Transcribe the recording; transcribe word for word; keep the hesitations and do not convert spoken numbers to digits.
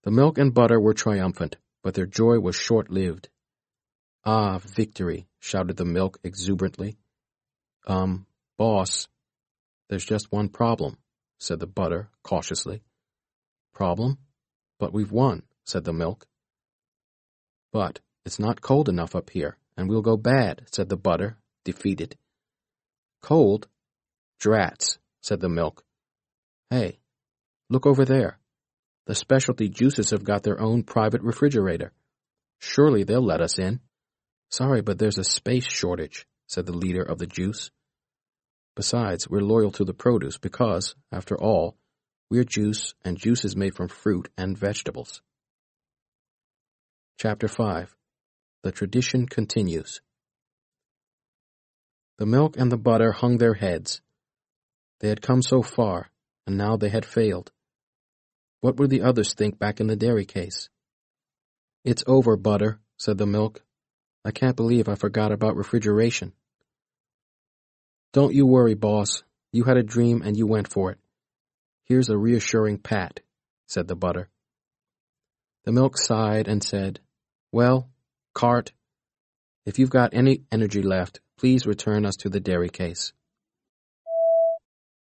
The milk and butter were triumphant, but their joy was short-lived. "Ah, victory!" shouted the milk exuberantly. Um, boss, there's just one problem," said the butter cautiously. "Problem? But we've won," said the milk. "But it's not cold enough up here, and we'll go bad," said the butter, defeated. "Cold? Drats," said the milk. "Hey, look over there. The specialty juices have got their own private refrigerator. Surely they'll let us in." "Sorry, but there's a space shortage," said the leader of the juice. "Besides, we're loyal to the produce because, after all, we're juice, and juice is made from fruit and vegetables." Chapter five. The Tradition Continues. The milk and the butter hung their heads. They had come so far, and now they had failed. What would the others think back in the dairy case? "It's over, butter," said the milk. "I can't believe I forgot about refrigeration." "Don't you worry, boss. You had a dream and you went for it. Here's a reassuring pat," said the butter. The milk sighed and said, "Well, cart, if you've got any energy left, please return us to the dairy case."